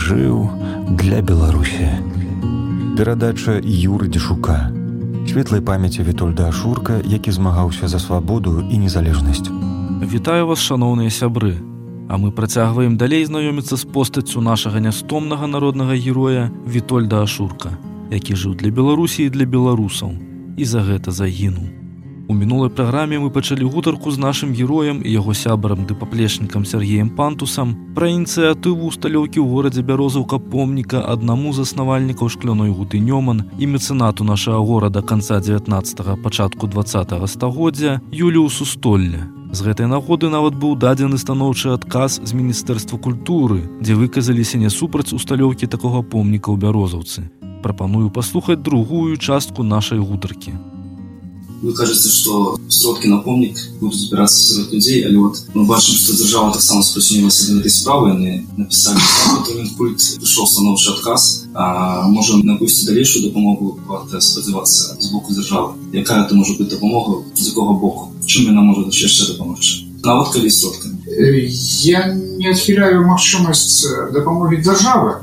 жыў для Беларусі. Перадача Юры Дзешука. Светлай памяці Вітольда Ашурка, які змагаўся за свабоду і незалежнасць. Вітаю вас, шаноўныя сябры. А мы працягваем далей знаёміцца з постаццю нашага нястомнага народнага героя Вітольда Ашурка, які жыў для Беларусі і для беларусаў, і за гэта загінуў. У мінулай праграме мы пачалі гутарку з нашым героем і яго сябрам ды паплечнікам Сергеем Пантусам пра ініцыятыву ўсталёўкі ў горадзе Бярозаўка помніка аднаму з заснавальнікаў шкляной гуты Нёман і мецэнату нашага горада канца 19-го, пачатку 20-го стагоддзя Юліусу Столле. З гэтай нагоды нават быў дадзены станоўчы адказ з Міністэрства культуры, дзе выказаліся не супраць усталёўкі такога помніка ў Бярозаўцы. Прапаную паслухаць другую частку нашай гутаркі. Вы кажаце, што сродкі на помнік будуць збірацца сярод людзей, але мы бачым, што дзяржава таксама спрачынілася да гэтай справы. Яны напісалі, што Мінкульт прыйшоў станоўчы адказ, а можа напусціць далейшую дапамогу, варта спадзявацца з боку дзяржавы. Якая это можа быць дапамога, з якога боку? Чым яна можа яшчэ дапамогчы? Нават калі сродкамі. Я не адхіляю магчымасць дапамогі дзяржавы.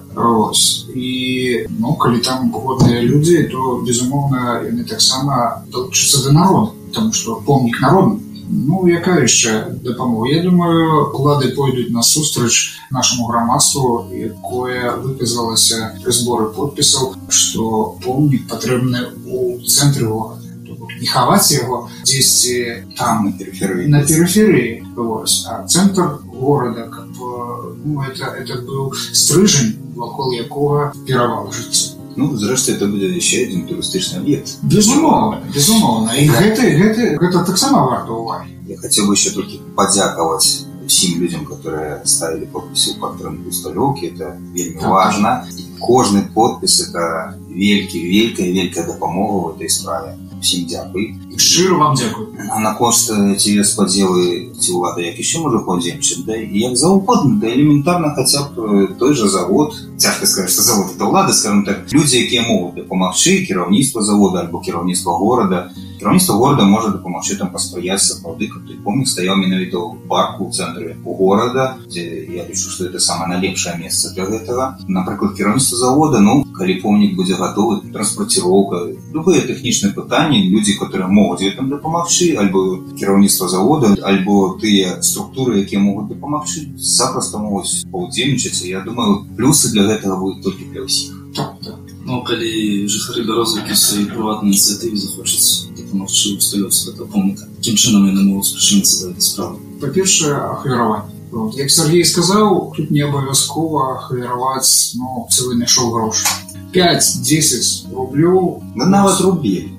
І, калі там годныя людзі, то, безумоўна, яны таксама далучацца да народа, таму што помнік народны. Якая яшчэ дапамога? Я думаю, улады пойдуць насустрач нашаму грамадству, якое выказалася пры зборы подпісаў, што помнік патрэбны ў цэнтры горада. Не хаваць яго дзесьці там на перыферыі, а цэнтр горада, каб это быў стрыжань, вакол якога кіравала жыццё. Зрэшты, это будзе яшчэ адзін турыстычны аб'ект. Безумоўна. І гэта таксама варта ўвагі. Я хацеў бы яшчэ толькі падзякаваць усім людзям, которые ставілі подпісы ў падтрымку усталёўкі. Это вельмі важна. І кожны подпіс — это вялікая дапамога ў этой справе. Всім дзякуй. Шчыра вам дзякуй. А накошт ці спадзелы, ці ўлада як яшчэ можа паўдзельнічаць, і як заўгодна, элементарна хаця б той жа завод. Цяжка сказаць, што завод это ўлада, скажем так, людзі, якія могуць дапамагчы, кіраўніцтва завода альбо кіраўніцтва горада. Кіраўніцтва горада можа дапамагчы там паспрыяць сапраўды, каб той помнік стаяў менавіта ў парку ў цэнтры горада, дзе я лічу, што это самае найлепшае месца для гэтага. Напрыклад, кіраўніцтва завода, калі помнік будзе гатовы, транспарціроўка, любыя тэхнічныя пытанні, людзі, которые могуць гэтым дапамагчы, альбо кіраўніцтва завода, альбо тыя структуры, якія могуць дапамагчы, запросто могуць паўдзельнічаць. Я думаю, плюсы для гэтага будуць толькі для ўсіх. Так. Калі жыхары Бярозаўкі ў сваёй прыватнай ініцыятыве захочуць дапамагчы ўсталёўцы гэтага помніка, якім чынам яны могуць спрачыніцца да гэтай справы? Па-першае, ахвяраванне. Як Сергей сказаў, тут не абавязкова ахвяраваць цэлы мяшок грошай. 5-10 рублёў. Нават рубель.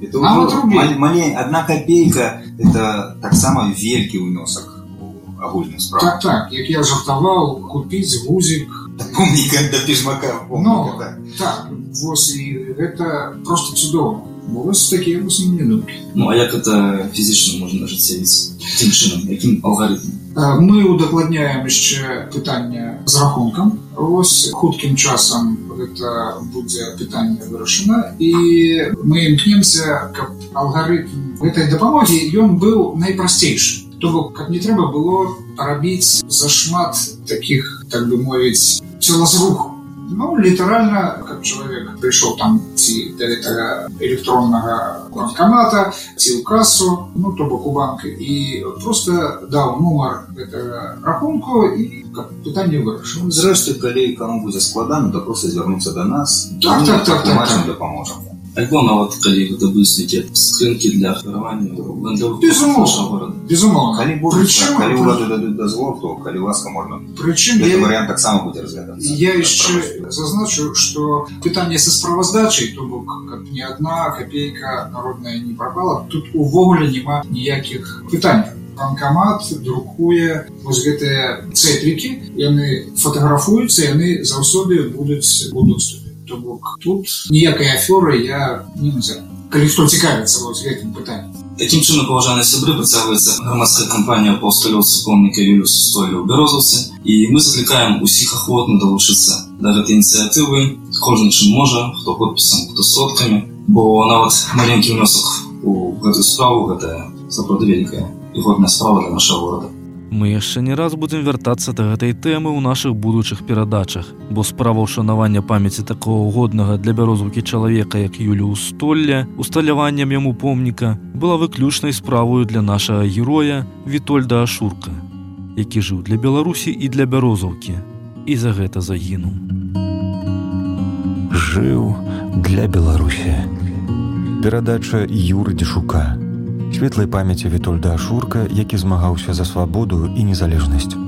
Одна копейка — это таксама вялікі ўнёсак у агульную справу. Так, як я жартаваў, купіць гузік помніка да пежмака. Так, і гэта проста цудоўна. Вось такія думкі. А як это фізічна можна ажыццявіць? Якім чынам, якім алгарытмам? Мы удакладняем яшчэ пытанне з рахункам. Хуткім часам гэта будзе пытанне вырашана, і мы імкнемся, каб алгарытм гэтай дапамогі ён быў найпрасцейшы. То бок, каб не трэба было рабіць зашмат такіх, так бы мовіць, целазрухаў. Літаральна, каб чалавек прыйшоў там ці да гэтага электроннага банкамата, ці ў касу, то бок у банк, і проста даў нумар гэтага рахунку, і каб пытанне вырашыў. Зрэшты, калі каму будзе складана, то проста звярнуцца да нас, так, дапаможам. Альбо нават калі гэта будуць нейкія скрынкі для ахвяравання вандроўцаў нашага горада. Безумоўна. Калі ўлады дадуць дазвол, то калі ласка можна. Прычым гэты варыянт таксама будзе разглядацца. Я яшчэ зазначу, што пытанне са справаздачай, то бок, каб ні адна капейка народная не прапала, тут увогуле няма ніякіх пытанняў. Банкамат друкуе вось гэтыя цэплікі, яны фатаграфуюцца, яны заўсёды будуць у доступе. То бок тут ніякай афёры я не назіраю. Калі хто цікавіцца вось гэтым пытаннем. Такім чынам, паважаныя сябры, працягваецца грамадская кампанія па ўсталёўцы помніка Юліусу Столле ў Бярозаўцы, і мы заклікаем усіх ахвотна далучыцца да гэтай ініцыятывы, кожны чым можа, хто подпісам, хто сродкамі, бо нават маленькі ўнёсак у гэтую справу гэта сапраўды вялікая і годная справа для нашага горада. Мы яшчэ не раз будзем вяртацца да гэтай тэмы ў нашых будучых перадачах, бо справа ўшанавання памяці такого годнага для бярозаўкі чалавека, як Юліус Столля, усталяваннем яму помніка, была выключнай справою для нашага героя Вітольда Ашурка, які жыў для Беларусі і для бярозаўкі, і за гэта загінуў. Жыў для Беларусі. Перадача Юры Дзішука. Светлай памяці Вітольда Ашурка, які змагаўся за свабоду і незалежнасць.